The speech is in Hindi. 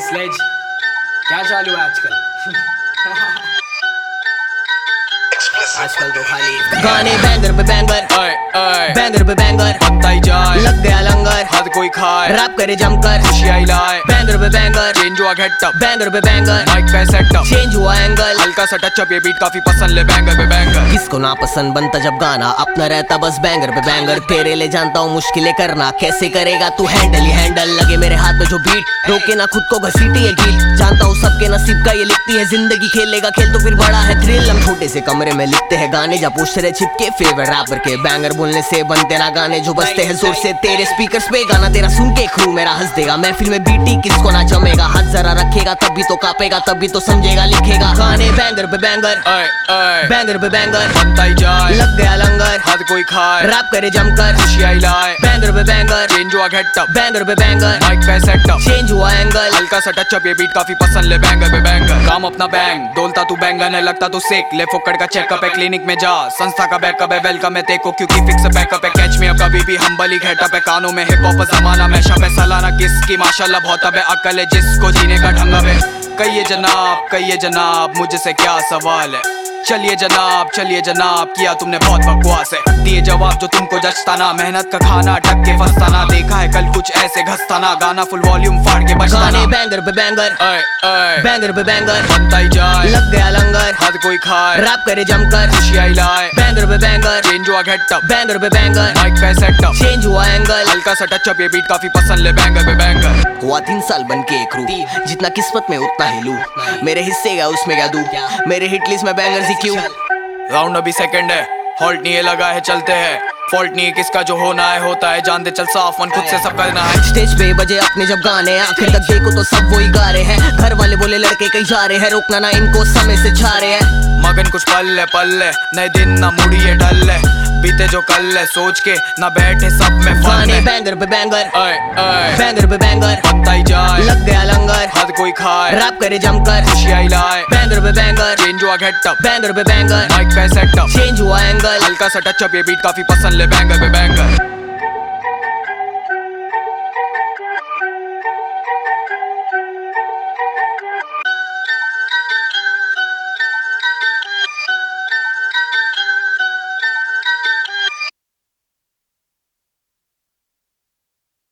स्लेज क्या चालू है आजकल? आजकल तो खाली गाने बैंगर पे बैंगर, बैंगर पे बैंगर, पत्ता जाए लग गया लंगर, हद कोई खाए, रैप करे जमकर, खुशियाँ लाए, बैंगर पे बैंगर, चेंज हुआ गेटअप, बैंगर पे बैंगर, माइक पे सेटअप, चेंज हुआ एंगल, हल्का सा टचअप, ये बीट काफी पसंद ले बैंगर पे बैंगर। किसको ना पसंद बनता जब गाना अपना रहता बस बैंगर पे बैंगर। तेरे ले जानता हूँ मुश्किलें करना, कैसे करेगा तू हैंडल ही हैंडल। लगे मेरे हाथ में जो बीट, रोके ना खुद को घसीटी है गीत। जानता हूँ सबके नसीब का ये लिखती है जिंदगी, खेलेगा खेल तो फिर बड़ा है थ्रिल। हम छोटे से कमरे में लिखते हैं गाने, जा पोस्टर है चिपके फेवरेट रैपर के। बैंगर बोलने से बनते ना गाने जो बजते हैं जोर से तेरे स्पीकर्स पे। गाना तेरा सुन के क्रू मेरा हंस देगा, महफिल में बीटी किसको ना जमेगा। हाथ जरा रखेगा तभी तो कापेगा, तभी तो समझेगा लिखेगा। गाने बैंगर पे बैंगर, बैंगर पे बैंगर, पत्ता जाए लग गया लंगर, हद कोई खाए, रैप करे जमकर, खुशियाँ लाए, बैंगर पे बैंगर, चेंज हुआ गेटअप, बैंगर पे बैंगर, माइक पे सेटअप, चेंज हुआ एंगल, हल्का सा टचअप, ये बीट काफी पसंद ले बैंगर पे बैंगर। काम अपना बैंग, डोलता तू बैंगन है, लगता तू सिक, ले फोकट का चेकअप है, क्लिनिक में जा, संस्था का बैकअप है, वेलकम है तेको क्योंकि फिक्स बैकअप है। कैच में अब कभी भी हम्बल ही घेटअप है, कानों में हिप हॉप जमाना मैशअप है, सालाना किसकी माशाल्लाह बहुत अब है, अकल है जिसको जीने का ढंग अब है। कहिए जनाब मुझसे क्या सवाल है, चलिए जनाब किया तुमने बहुत बकवास है। दिए जवाब जो तुमको जचता ना, मेहनत का खाना टक के फंसता ना, देखा है कल कुछ ऐसे घसता ना, गाना फुल वॉल्यूम फाड़ के बजता ना। बैंगर पे बैंगर, बैंगर पे बैंगर, पत्ता जाए लग गया लंगर, हद कोई खाए, रैप करे जमकर, खुशियाँ लाए, बैंगर पे बैंगर, चेंज हुआ गेटअप, बैंगर पे बैंगर, माइक पे सेटअप, चेंज हुआ एंगल, हल्का सा टचअप, ये बीट काफी पसंद ले बैंगर पे बैंगर। हुआ 3 साल बन के एक रू, जितना किस्मत में उतना ही लू, मेरे हिस्से का उसमें क्या दूं, मेरे हिट लिस्ट में बैंगर ही क्यों। राउंड अभी सेकंड है, हॉल्ट नहीं है लगा है चलते हैं, फॉल्ट नहीं है किसका जो होना है होता है, जान दे चल साफ मन खुद से सब करना है। स्टेज पे बजे अपने जब गाने, आखिर तक देखो तो सब वही गा रहे हैं। घर वाले बोले लड़के कहीं जा रहे हैं, रोकना ना इनको समय से छा रहे हैं। मगन कुछ पल्ले नए दिन ना मुड़िए डल है, बीते जो कल है सोच के ना बैठे सब में फन गाने है। बैंगर पे बैंगर, बैंगर पे बैंगर, पत्ता जाए लग गया लंगर, हद कोई खाए, रैप करे जमकर, खुशियाँ लाए, बैंगर पे बैंगर, चेंज हुआ गेटअप, बैंगर पे बैंगर, माइक पे सेटअप, चेंज हुआ एंगल, हल्का सा टचअप, ये बीट काफी पसंद ले बैंगर पे बैंगर।